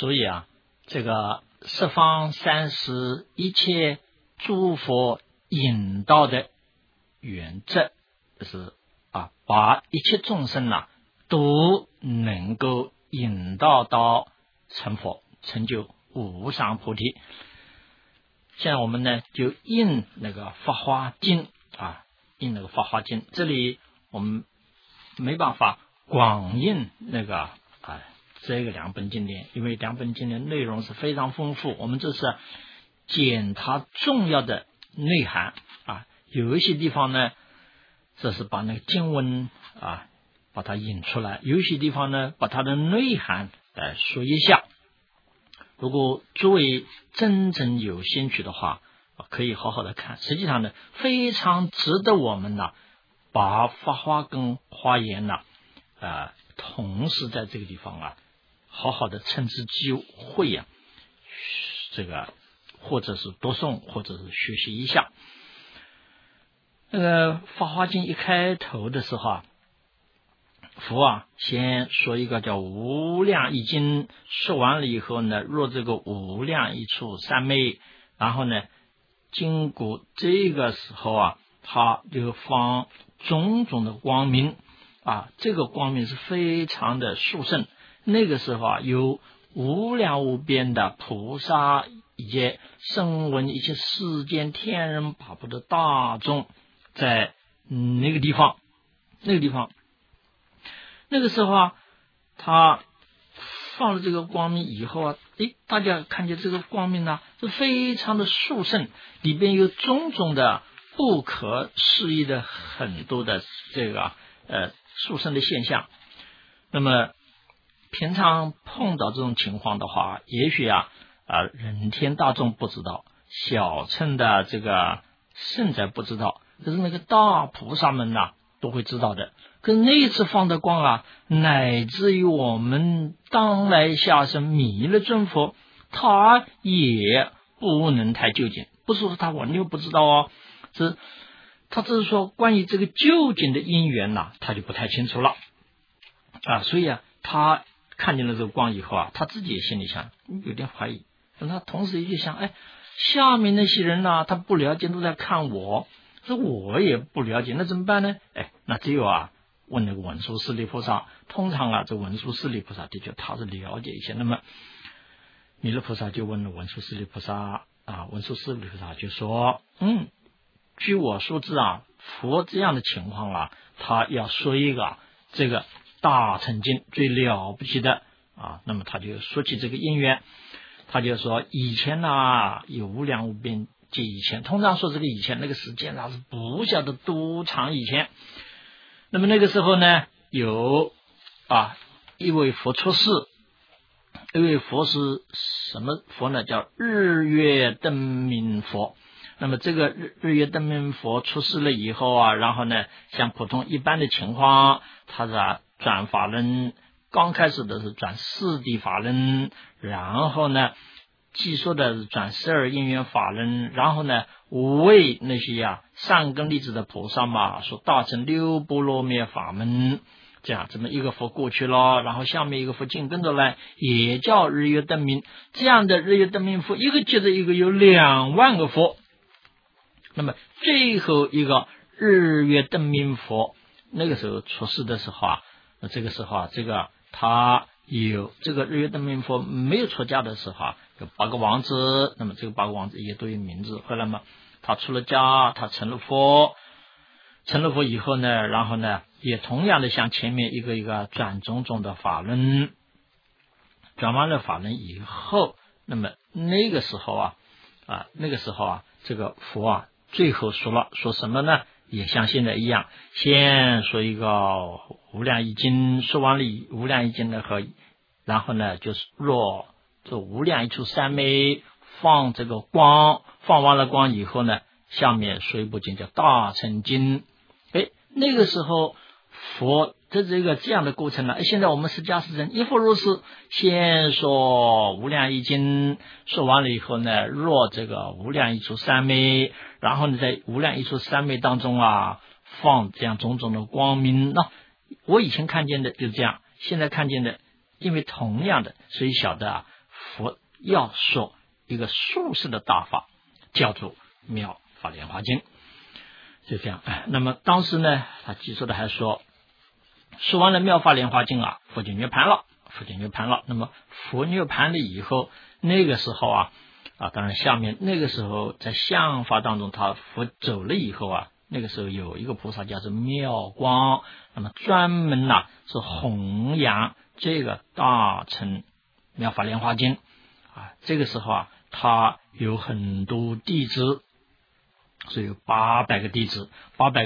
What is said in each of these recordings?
所以啊，这个十方三世一切诸佛引导的原则，就是把一切众生都能够引导到成佛，成就无上菩提。现在我们呢就印那个法华经印那个法华经，这里我们没办法广印那个这个两本经典，因为两本经典内容是非常丰富，我们这是捡它重要的内涵有一些地方呢，这是把那个经文把它引出来，有一些地方呢，把它的内涵来说一下。如果诸位真正有兴趣的话，可以好好的看。实际上呢，非常值得我们把法华跟华严同时在这个地方好好的趁之机会这个或者是读诵，或者是学习一下。那个法华经一开头的时候佛先说一个叫无量易经，说完了以后呢，若这个无量一处三昧，然后呢经过这个时候它就放种种的光明这个光明是非常的殊胜。那个时候有无量无边的菩萨以及声闻一切世间天人八部的大众在那个地方，那个时候他放了这个光明以后大家看见这个光明是非常的殊胜，里边有种种的不可思议的很多的这个殊胜的现象。那么平常碰到这种情况的话，也许人天大众不知道，小乘的这个圣者不知道，可是那个大菩萨们都会知道的。可是那一次放的光乃至于我们当来下生弥勒尊佛，他也不能太究竟，不是说他完全不知道他只是说关于这个究竟的因缘他就不太清楚了所以他看见了这个光以后他自己也心里想有点怀疑，他同时也就想下面那些人他不了解，都在看我，说我也不了解，那怎么办呢？那只有问那个文殊师利菩萨。通常这文殊师利菩萨的确他是了解一些，那么弥勒菩萨就问了文殊师利菩萨文殊师利菩萨就说据我所知佛这样的情况他要说一个这个大乘经最了不起的那么他就说起这个因缘，他就说以前有无量无边界以前，通常说这个以前那个时间是不晓得多长以前。那么那个时候呢，有一位佛出世，一位佛是什么佛呢？叫日月灯明佛。那么这个日月灯明佛出世了以后然后呢，像普通一般的情况，他是转法轮，刚开始的是转四谛法轮，然后呢既说的是转12因缘法轮，然后呢为那些善根利智的菩萨说大乘六波罗蜜法门，这么一个佛过去了，然后下面一个佛紧跟着来，也叫日月灯明。这样的日月灯明佛一个接着一个有2万个佛。那么最后一个日月灯明佛那个时候出世的时候这个时候这个他有这个日月灯明佛没有出家的时候有8个王子，那么这个8个王子也都有名字。后来他出了家，他成了佛以后呢，然后呢也同样的像前面一个一个转种种的法轮，转完了法轮以后，那么那个时候这个佛最后说什么呢？也像现在一样，先说一个无量易经，说完了无量易经的然后呢就是若这无量一处三昧，放这个光，放完了光以后呢，下面说一部经叫大乘经。那个时候佛的这样的过程现在我们释迦世尊亦复如是，先说无量易经，说完了以后呢，若这个无量一处三昧，然后呢在无量一处三昧当中放这样种种的光明。我以前看见的就是这样，现在看见的因为同样的，所以晓得佛要说一个殊胜的大法，叫做妙法莲华经。就这样。那么当时呢，他记述的还说完了妙法莲华经啊，佛就涅槃了。那么佛涅槃了以后，那个时候当然下面那个时候在相法当中，他佛走了以后那个时候有一个菩萨叫做妙光，那么专门是弘扬这个大乘妙法莲华经这个时候他有很多弟子，所以有800个弟子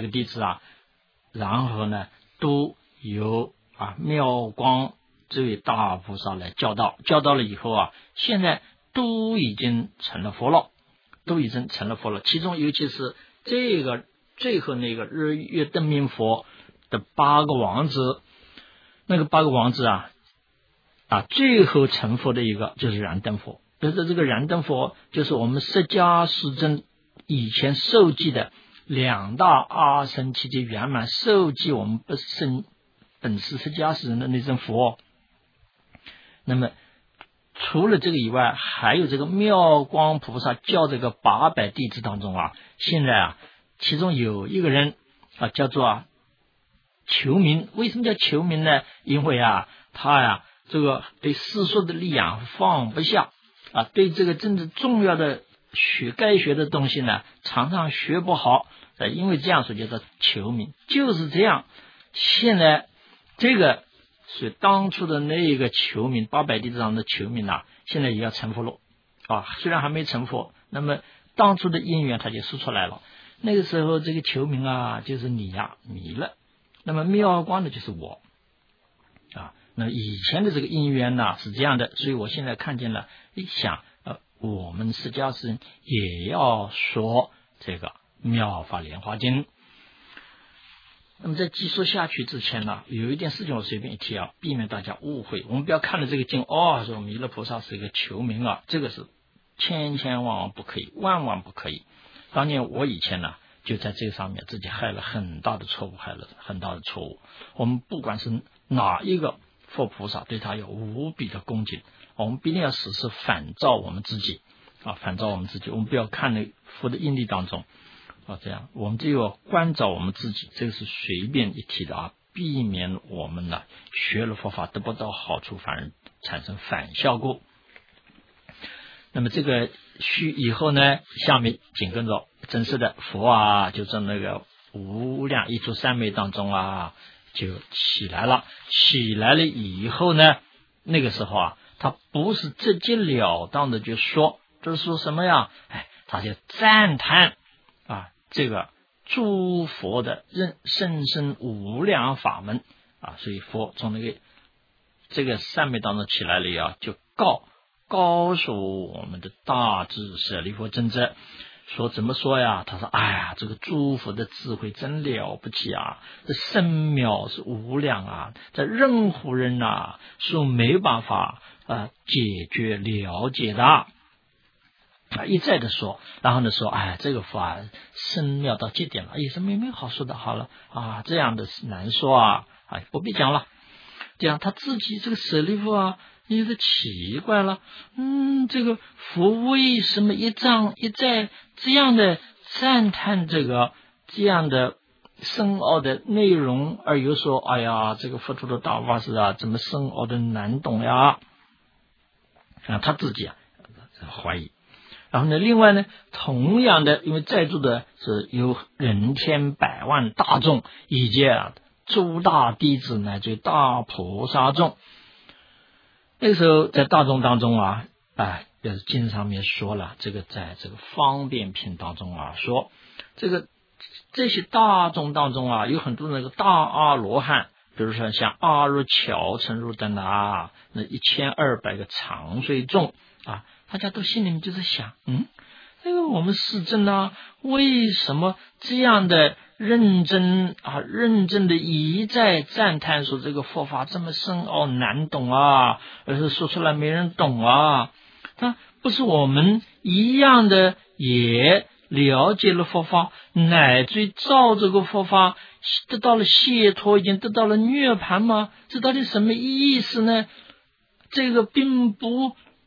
然后呢都由妙光这位大菩萨来教导了以后现在都已经成了佛了。其中尤其是这个最后那个日月灯明佛的8个王子，那个8个王子最后成佛的一个就是燃灯佛。就是这个燃灯佛就是我们释迦世尊以前受记的2大阿僧祇劫圆满受记我们本师释迦世尊的那尊佛。那么除了这个以外，还有这个妙光菩萨教这个800弟子当中现在其中有一个人叫做求明。为什么叫求明呢？因为他这个对世俗的力量放不下对这个真正重要的该学的东西呢常常学不好因为这样说叫做求明。就是这样，现在这个所以当初的那个求明800弟子当中的求明现在也要成佛了虽然还没成佛，那么当初的因缘他就说出来了。那个时候这个求明就是你迷了，那么妙光的就是我那以前的这个因缘是这样的，所以我现在看见了，一想我们释迦世尊也要说这个妙法莲华经。那么在继续下去之前有一件事情我随便一提避免大家误会。我们不要看了这个经说弥勒菩萨是一个求明这个是千万不可以，万不可以。当年我以前就在这个上面自己害了很大的错误。我们不管是哪一个佛菩萨，对他有无比的恭敬，我们必定要时时反照我们自己我们不要看那佛的因力当中这样我们只有关照我们自己。这个是随便一提的避免我们学了佛法得不到好处，反而产生反效果。那么这个以后呢，下面紧跟着真实的佛就在那个无量一足三昧当中就起来了以后呢，那个时候他不是直截了当的就说，这是说什么呀？他就赞叹这个诸佛的甚深无量法门所以佛从那个这个三昧当中起来了以后，就告诉我们的大智舍利弗尊者说怎么说呀？他说这个诸佛的智慧真了不起这深妙是无量在任何人是没办法解决了解的一再的说，然后呢说这个法深妙到极点了，也是没好说的，好了这样的难说不必讲了。这样他自己这个舍利弗有点奇怪了，这个佛为什么一再这样的赞叹这样的深奥的内容，而又说这个佛陀的大法是怎么深奥的难懂呀？他自己怀疑。然后呢，另外呢，同样的，因为在座的是有人天百万大众，以及诸大弟子乃至大菩萨众。那个时候在大众当中就是经上面说了，这个在这个方便品当中说这些大众当中有很多那个大阿罗汉，比如说像阿如乔陈如等那1200个长随众大家都心里面就是想这个我们世尊为什么这样的认真的一再赞叹说这个佛法这么深奥难懂而是说出来没人懂那不是我们一样的也了解了佛法，乃至于照这个佛法得到了解脱，已经得到了涅槃吗？这到底什么意思呢？这个并不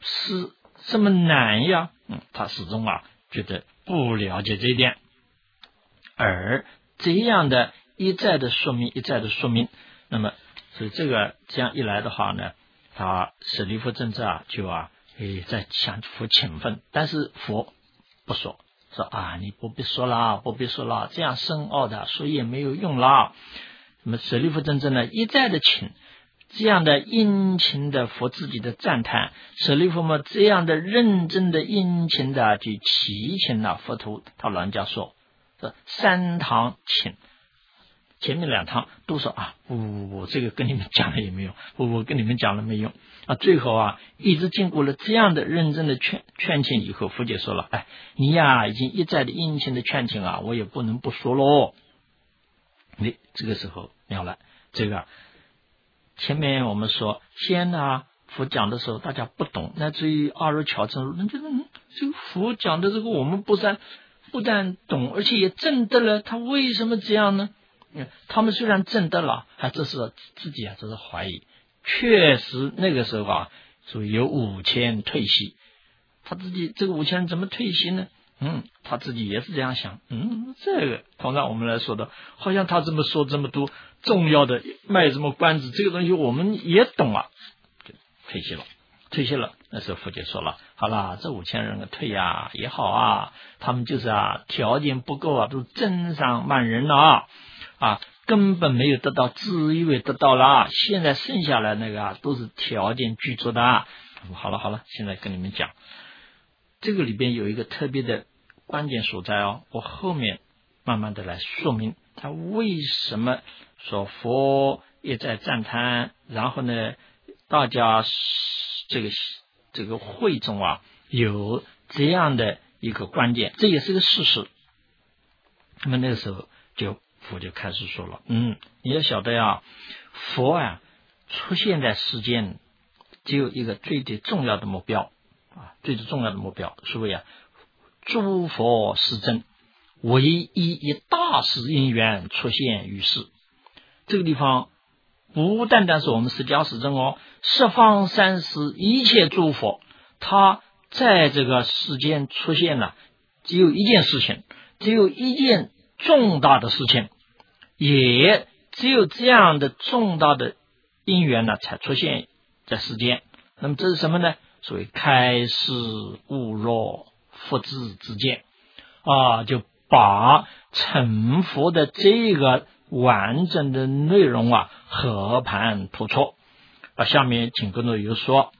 是这么难呀？他始终觉得不了解这一点，而这样的一再的说明，那么所以这样一来的话呢，他舍利弗真正就在向佛请问，但是佛不说你不必说了，这样深奥的说也没有用了。那么舍利弗真正呢一再的请，这样的殷勤的佛自己的赞叹，舍利弗嘛这样的认真的殷勤的去祈请佛陀，他老人家说这3堂请，前面2堂都说不，这个跟你们讲了也没用，不跟你们讲了没用最后一直经过了这样的认真的劝请以后，佛姐说了，你已经一再的殷勤的劝请我也不能不说咯。这个时候妙了，这个前面我们说先佛讲的时候大家不懂，那至于阿耨乔真如，这个佛讲的这个我们不但懂，而且也证得了，他为什么这样呢？他们虽然证得了，这是自己这是怀疑，确实那个时候所以有5000退席，他自己这个5000人怎么退席呢？他自己也是这样想，这个通常我们来说的，好像他这么说这么多重要的卖什么关子，这个东西我们也懂就退席了。那时候佛姐说了，好了，这5000人退也好他们就是条件不够都增上慢人了根本没有得到，自以为得到了，现在剩下来那个都是条件具足的。好了，现在跟你们讲，这个里边有一个特别的关键所在我后面慢慢的来说明他为什么说佛也在赞叹，然后呢大家这个会中有这样的一个关键，这也是个事实。那么那个时候佛就开始说了，你要晓得佛出现在世间只有一个最重要的目标是为诸佛世尊唯一以大事因缘出现于世。这个地方不单单是我们释迦世尊十方三世一切诸佛，他在这个世间出现了，只有一件事情，只有一件重大的事情，也只有这样的重大的因缘才出现在世间。那么这是什么呢？所谓开示悟若佛智之见就把成佛的这个完整的内容和盘托出下面紧跟着又说，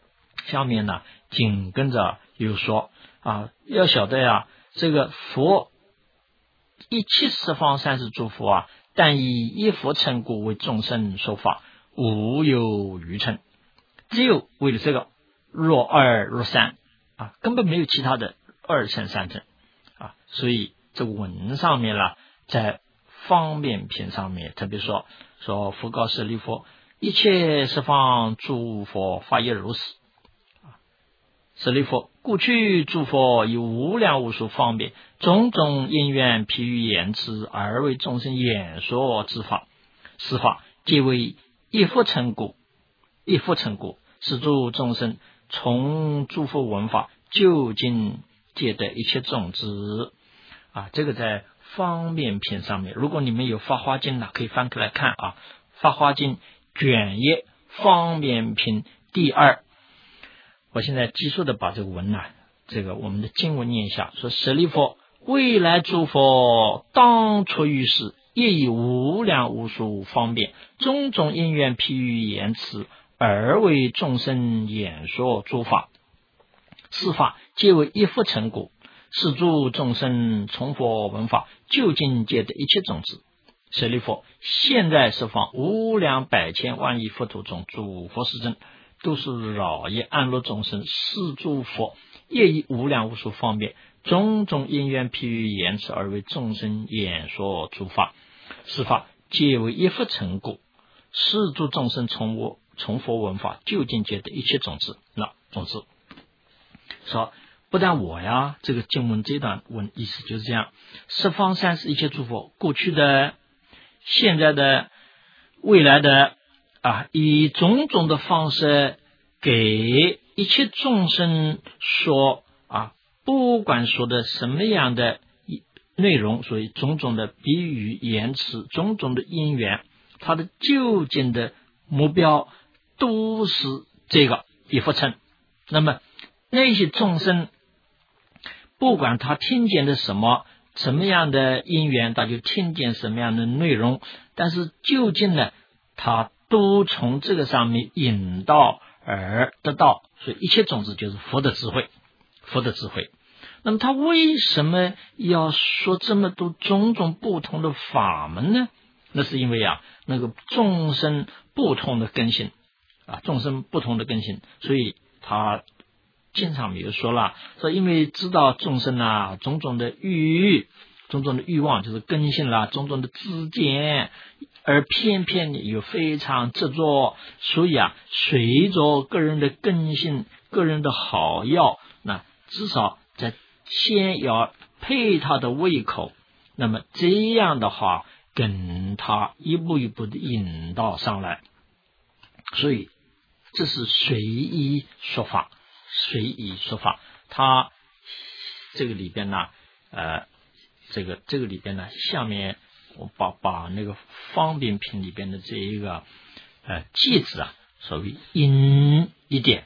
要晓得这个佛一切十方三世诸佛但以一佛成果为众生说法，无有余乘，只有为了这个若二若三根本没有其他的2乘3乘所以这个文上面在方便品上面特别说佛告舍利弗，一切十方诸佛法也如是。舍利弗，过去诸佛以无量无数方便种种因缘譬喻言辞而为众生演说之法，此法皆为一佛成果，使诸众生从诸佛闻法究竟皆得一切种子这个在方便品上面，如果你们有法华经可以翻开来看法华经卷1方便品第2。我现在急速的把这个文我们的经文念一下，说舍利弗，未来诸佛当出于世，业以无量无数方便种种因缘譬喻言辞而为众生演说诸法，此法皆为一佛成果，使诸众生从佛闻法究竟皆得一切种子。舍利弗，现在十方无量百千万亿佛土中，诸佛世尊都是饶益安乐众生，是诸佛业以无量无数方便种种因缘譬喻言辞而为众生演说诸法，此法皆为一佛成果，使诸众生从佛闻法究竟皆得一切种子。总之说，不但我这个经文这段文意思就是这样，十方三世一切诸佛，过去的、现在的、未来的以种种的方式给一切众生说不管说的什么样的内容，所以种种的比喻言辞，种种的因缘，它的究竟的目标都是这个一佛乘。那么那些众生不管他听见的什么样的因缘，他就听见什么样的内容，但是究竟呢，他都从这个上面引导而得到，所以一切种子就是佛的智慧。那么他为什么要说这么多种种不同的法门呢？那是因为那个众生不同的根性所以他经常也说了，说因为知道众生种种的欲望就是根性啦，种种的知见，而偏偏又非常执着，所以随着个人的根性，个人的好药，那至少在先要配他的胃口，那么这样的话跟他一步一步的引导上来，所以这是随意说法。他这个里边呢这个里边呢，下面我把那个方便品里边的这一个句子所谓引一点，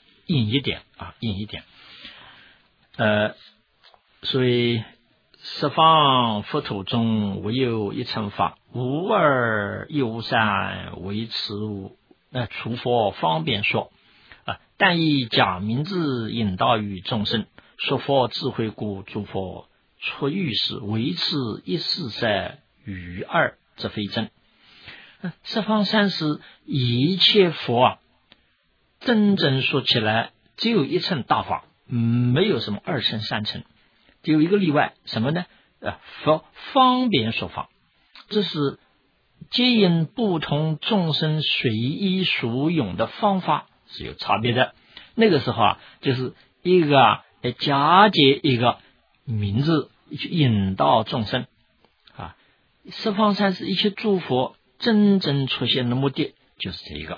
所以十方佛土中唯有一乘法，无二亦无三，唯此除佛方便说但以假名字引导于众生，说佛智慧故，诸佛出欲事，唯此一事塞，余二则非真。十方三世一切佛真正说起来只有一乘大法，没有什么二乘三乘，只有一个例外，什么呢？佛方便说法，这是皆因不同众生随意所用的方法是有差别的。那个时候就是一个假借一个名字去引导众生十方三世一切诸佛真正出现的目的就是这一个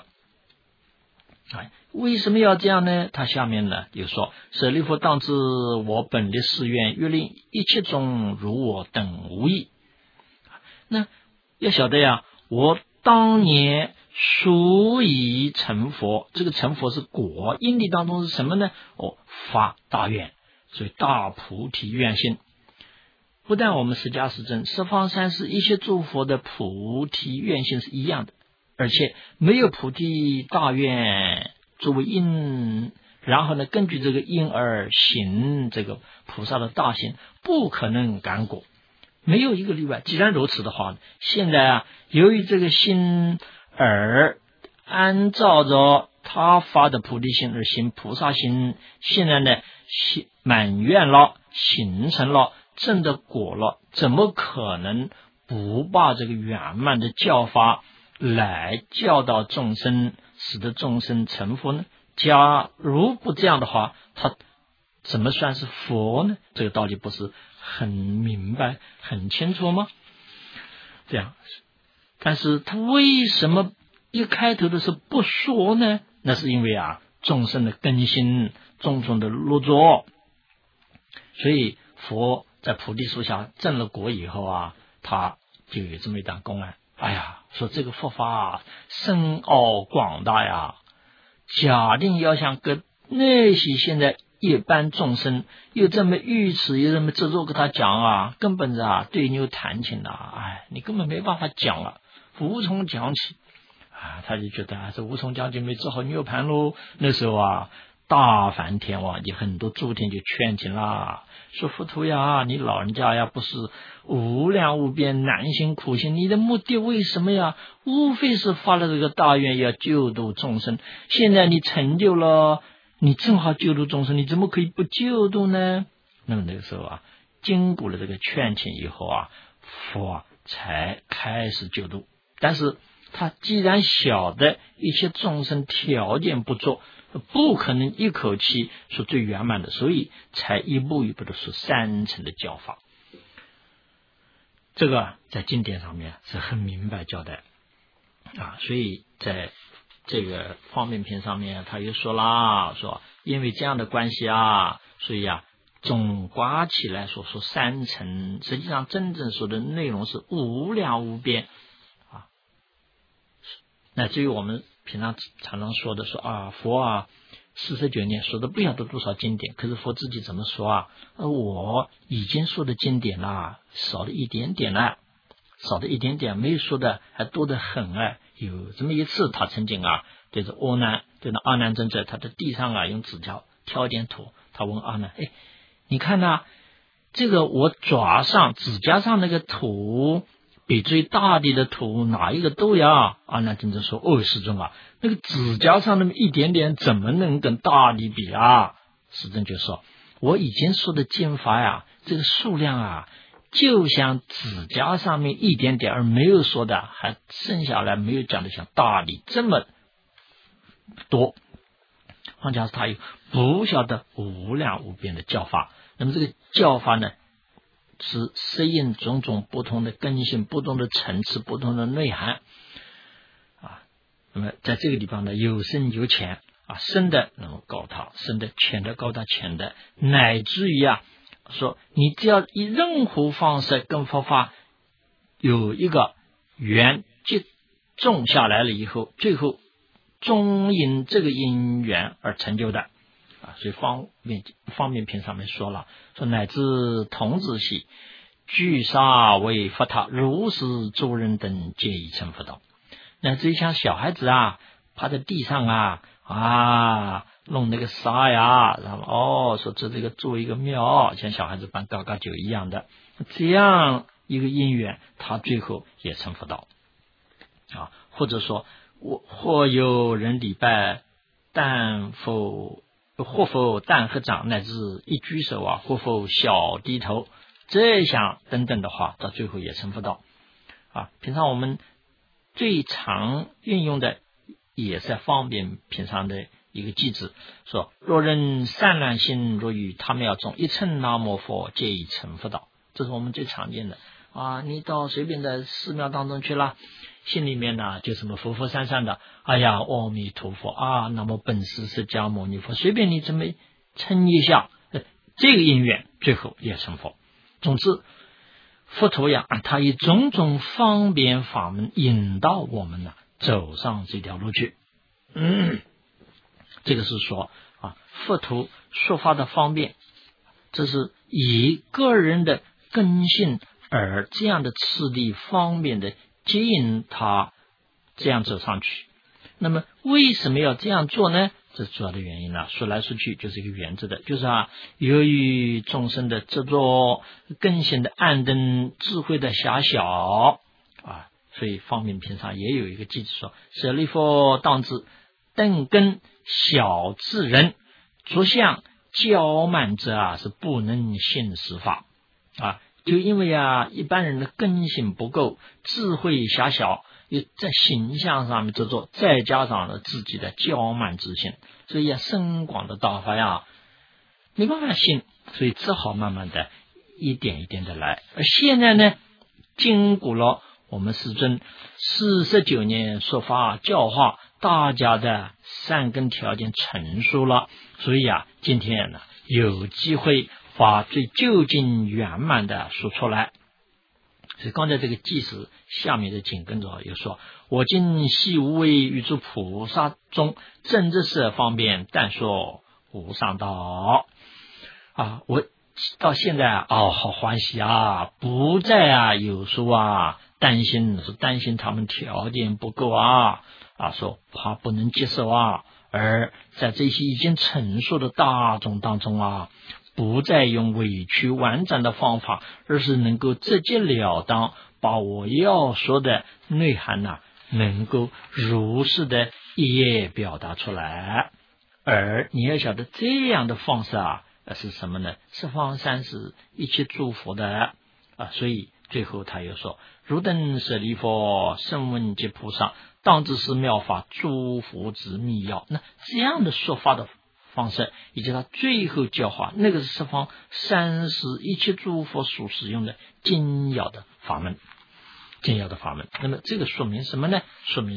为什么要这样呢？他下面呢又说，舍利弗，当知我本的誓愿，欲令一切众如我等无异。那要晓得我当年所以成佛，这个成佛是果，因地当中是什么呢？发大愿，所以大菩提愿心。不但我们释迦世尊十方三世一切诸佛的菩提愿心是一样的，而且没有菩提大愿作为因，然后呢根据这个因而行这个菩萨的大行，不可能感果，没有一个例外。既然如此的话，现在由于这个心而按照着他发的菩提心而行菩萨心，现在呢满愿了，形成了，证得果了，怎么可能不把这个圆满的教法来教导众生，使得众生成佛呢？假如不这样的话，他怎么算是佛呢？这个道理不是很明白很清楚吗？这样，但是他为什么一开头的时候不说呢？那是因为众生的根性，种种的落作，所以佛在菩提树下证了果以后他就有这么一段公案。说这个佛法深奥广大假定要想跟那些现在一般众生又这么愚痴，又这么执着跟他讲根本是对牛弹琴你根本没办法讲了，无从讲起他就觉得这无从讲起，没只好涅盘喽。那时候大梵天王就很多诸天就劝请啦，说佛陀你老人家不是无量无边难行苦行，你的目的为什么无非是发了这个大愿要救度众生，现在你成就了，你正好救度众生，你怎么可以不救度呢？那么那个时候经过了这个劝请以后佛才开始救度。但是他既然晓得一切众生条件不足，不可能一口气说最圆满的，所以才一步一步的说三层的教法。这个在经典上面是很明白交代所以在这个方便品上面他又说啦，说因为这样的关系啊，所以啊总刮起来说三乘，实际上真正说的内容是无量无边啊。乃至于我们平常常常说的说啊，佛啊49年说的不晓得多少经典，可是佛自己怎么说啊？我已经说的经典啦，少了一点点了，少的一点点，没有说的还多得很啊。有这么一次，他曾经啊对着阿难尊者，他的地上啊用指甲挑一点土，他问阿难，你看呐，这个我爪上指甲上那个土比最大地的土哪一个多呀？阿难尊者说，世尊啊，那个指甲上那么一点点怎么能跟大地比啊？世尊就说，我已经说的经法呀，这个数量啊就像指甲上面一点点，而没有说的还剩下来没有讲的像大理这么多。况且他有不晓得无量无边的教法，那么这个教法呢是适应种种不同的根性、不同的层次、不同的内涵啊。那么在这个地方呢，有深有浅啊，深的那么高他深的，浅的高他浅的，乃至于说你只要以任何方式跟佛法有一个缘接种下来了以后，最后终因这个因缘而成就的啊。所以方便品上面说了，说乃至童子系具杀为佛塔，如是诸人等皆已成佛道。乃至于像小孩子啊趴在地上弄那个沙呀，然后说这个做一个庙，像小孩子办嘎嘎酒一样的，这样一个因缘，他最后也成佛道啊。或者说或有人礼拜，或否但合掌，乃至一举手或否小低头，这样等等的话，到最后也成佛道啊。平常我们最常运用的也是方便品上的一个句子，说若人善良心若于他庙中，一称南无佛，皆已成佛道。这是我们最常见的啊。你到随便的寺庙当中去了，心里面呢就什么佛佛善善的，阿弥陀佛啊，那么本师释迦牟尼佛，随便你这么称一下，这个因缘最后也成佛。总之佛陀他以种种方便法门引导我们走上这条路去。这个是说佛陀说法的方便，这是以个人的根性而这样的次第方便的接引他这样走上去。那么为什么要这样做呢？这主要的原因说来说去就是一个原则的，就是由于众生的执着根性的暗灯，智慧的狭小所以方便品上也有一个句子说，舍利弗当知灯根小智人，着相骄慢者是不能信实法就因为一般人的根性不够，智慧狭小，又在形象上面执着，再加上了自己的骄慢之心，所以深广的大法没办法信，所以只好慢慢的一点一点的来。而现在呢，经过了我们师尊49年说法教化，大家的善根条件成熟了，所以今天有机会把最究竟圆满的说出来。所以刚才这个记事下面的紧跟着又说，我今悉无为与诸菩萨中，正知识方便，但说无上道我到现在好欢喜不再有说担心他们条件不够说怕不能接受而在这些已经成熟的大众当中不再用委屈婉转的方法，而是能够直截了当把我要说的内涵能够如实的一一表达出来。而你要晓得这样的方式是什么呢？十方三世一切诸佛的所以最后他又说，如等舍利弗声闻及菩萨，当知是妙法诸佛之密要。那这样的说法的方式，以及他最后教化，那个是十方三世一切诸佛所使用的精要的法门。那么这个说明什么呢？说明说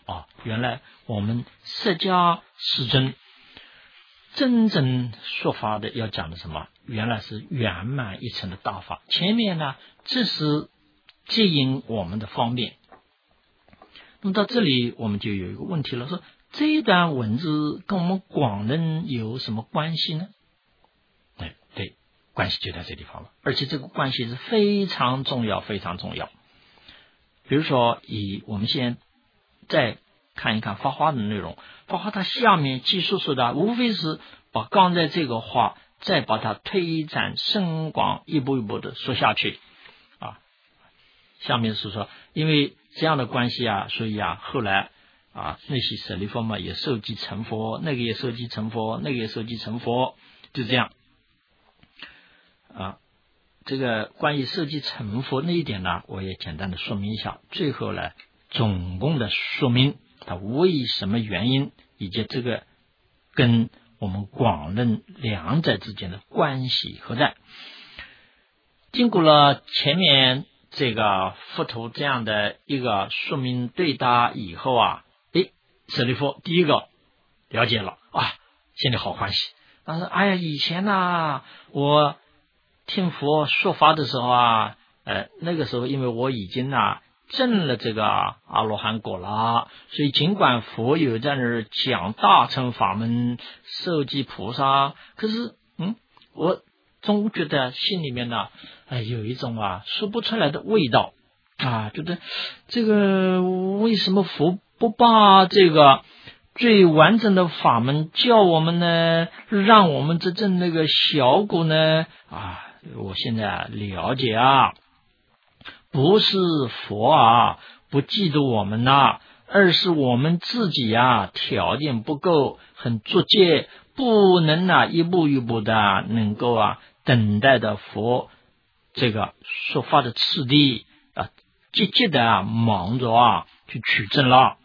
原来我们释迦世尊真正说法的要讲的什么？原来是圆满一层的大法。前面呢，这是接引我们的方便。那么到这里，我们就有一个问题了，说这一段文字跟我们广人有什么关系呢？对，关系就在这地方了，而且这个关系是非常重要，非常重要。比如说，我们先再看一看法华的内容。法华它下面记述说的，无非是把刚才这个话再把它推展深广，一步一步的说下去下面是说，因为这样的关系所以后来那些舍利弗嘛也受记成佛，那个也受记成佛，那个也受记成佛，就这样这个关于受记成佛那一点呢，我也简单的说明一下。最后呢，总共的说明它为什么原因，以及这个跟我们广论两者之间的关系何在。经过了前面这个佛陀这样的一个说明对答以后舍利弗第一个了解了心里好欢喜。他说以前我听佛说法的时候那个时候因为我已经证了这个阿罗汉果了，所以尽管佛有在那儿讲大乘法门受记菩萨，可是我总觉得心里面有一种说不出来的味道觉得这个为什么佛不把这个最完整的法门教我们呢？让我们真正那个小果呢？我现在了解不是佛不嫉妒我们而是我们自己条件不够，很作戒，不能一步一步的能够等待的佛这个说法的次第积极的忙着去取证了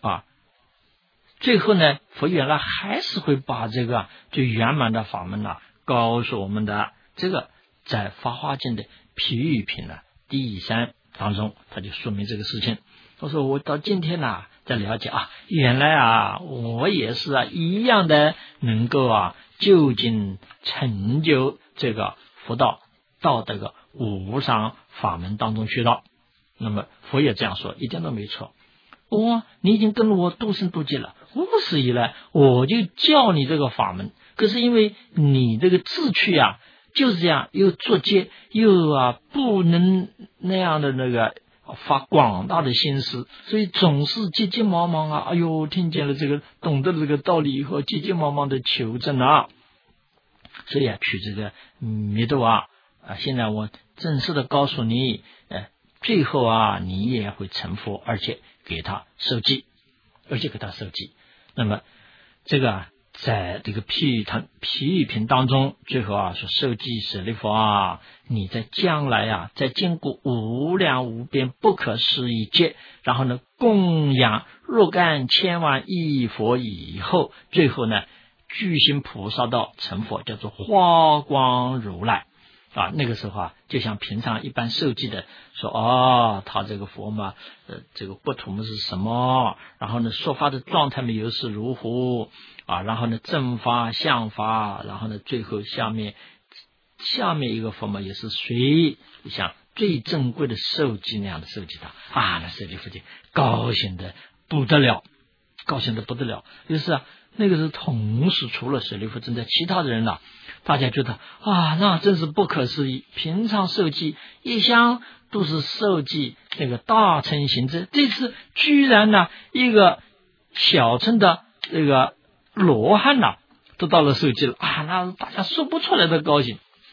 最后呢，佛原来还是会把这个最圆满的法门告诉我们的。这个在法华经的譬喻品第3当中，他就说明这个事情。他说我到今天在了解原来我也是一样的能够究竟成就这个佛道到这个无上法门当中去了。那么佛也这样说，一点都没错。你已经跟了我度生度劫了，50世以来我就教你这个法门，可是因为你这个志趣就是这样，又作戒，又不能那样的那个发广大的心思，所以总是急急忙忙听见了这个，懂得了这个道理以后，急急忙忙的求证所以取这个弥陀现在我正式的告诉你最后你也会成佛，而且给他受记。那么这个在这个譬喻品当中，最后说受记舍利弗你在将来在经过无量无边不可思议劫，然后呢供养若干千万亿佛以后，最后呢具行菩萨道成佛，叫做花光如来那个时候就像平常一般受记的说他这个佛嘛这个国土是什么，然后呢说法的状态又是如何然后呢正法相法，然后呢最后下面一个佛嘛也是随像最珍贵的受记那样的受记他那舍利弗就高兴的不得了。就是那个是同时除了舍利弗正在其他的人大家觉得那真是不可思议。平常受记一向都是受记那个大乘行者，这次居然一个小乘的这个罗汉都到了受记了那大家说不出来的高兴。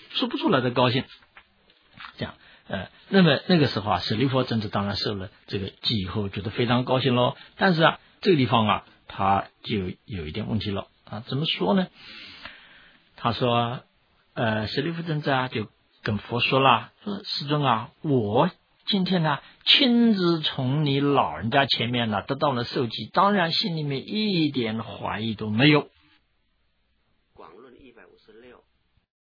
这样那么那个时候舍利弗真的当然受了这个记以后觉得非常高兴咯。但是这个地方他就有一点问题了怎么说呢？他说舍利弗真子就跟佛说了，说世尊我今天亲自从你老人家前面得到了受记，当然心里面一点怀疑都没有